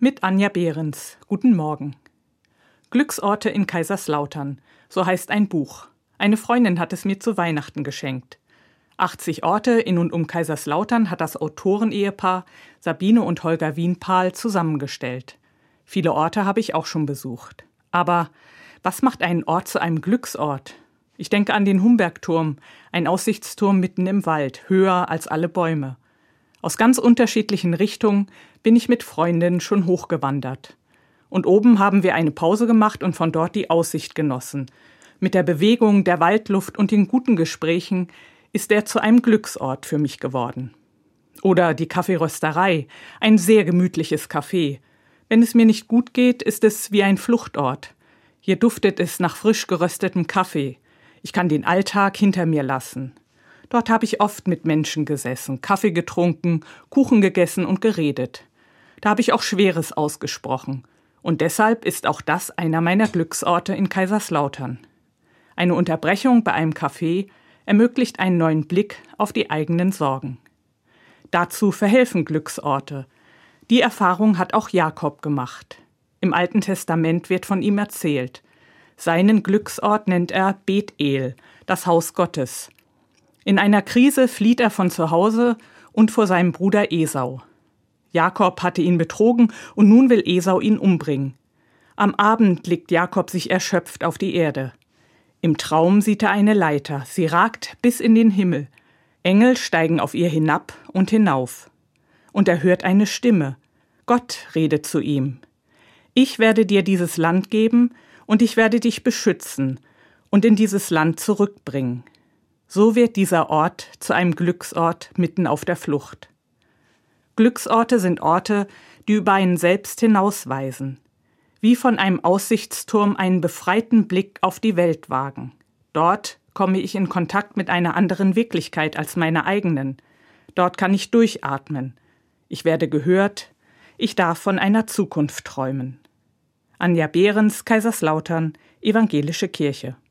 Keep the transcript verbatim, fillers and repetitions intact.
Mit Anja Behrens. Guten Morgen. Glücksorte in Kaiserslautern. So heißt ein Buch. Eine Freundin hat es mir zu Weihnachten geschenkt. achtzig Orte in und um Kaiserslautern hat das Autorenehepaar Sabine und Holger Wienpahl zusammengestellt. Viele Orte habe ich auch schon besucht. Aber was macht einen Ort zu einem Glücksort? Ich denke an den Humbergturm, ein Aussichtsturm mitten im Wald, höher als alle Bäume. Aus ganz unterschiedlichen Richtungen bin ich mit Freundinnen schon hochgewandert. Und oben haben wir eine Pause gemacht und von dort die Aussicht genossen. Mit der Bewegung, der Waldluft und den guten Gesprächen ist er zu einem Glücksort für mich geworden. Oder die Kaffeerösterei, ein sehr gemütliches Café. Wenn es mir nicht gut geht, ist es wie ein Fluchtort. Hier duftet es nach frisch geröstetem Kaffee. Ich kann den Alltag hinter mir lassen. Dort habe ich oft mit Menschen gesessen, Kaffee getrunken, Kuchen gegessen und geredet. Da habe ich auch Schweres ausgesprochen. Und deshalb ist auch das einer meiner Glücksorte in Kaiserslautern. Eine Unterbrechung bei einem Café ermöglicht einen neuen Blick auf die eigenen Sorgen. Dazu verhelfen Glücksorte. Die Erfahrung hat auch Jakob gemacht. Im Alten Testament wird von ihm erzählt. Seinen Glücksort nennt er Bethel, das Haus Gottes. In einer Krise flieht er von zu Hause und vor seinem Bruder Esau. Jakob hatte ihn betrogen und nun will Esau ihn umbringen. Am Abend legt Jakob sich erschöpft auf die Erde. Im Traum sieht er eine Leiter, sie ragt bis in den Himmel. Engel steigen auf ihr hinab und hinauf. Und er hört eine Stimme. Gott redet zu ihm. Ich werde dir dieses Land geben und ich werde dich beschützen und in dieses Land zurückbringen. So wird dieser Ort zu einem Glücksort mitten auf der Flucht. Glücksorte sind Orte, die über einen selbst hinausweisen. Wie von einem Aussichtsturm einen befreiten Blick auf die Welt wagen. Dort komme ich in Kontakt mit einer anderen Wirklichkeit als meiner eigenen. Dort kann ich durchatmen. Ich werde gehört. Ich darf von einer Zukunft träumen. Anja Behrens, Kaiserslautern, Evangelische Kirche.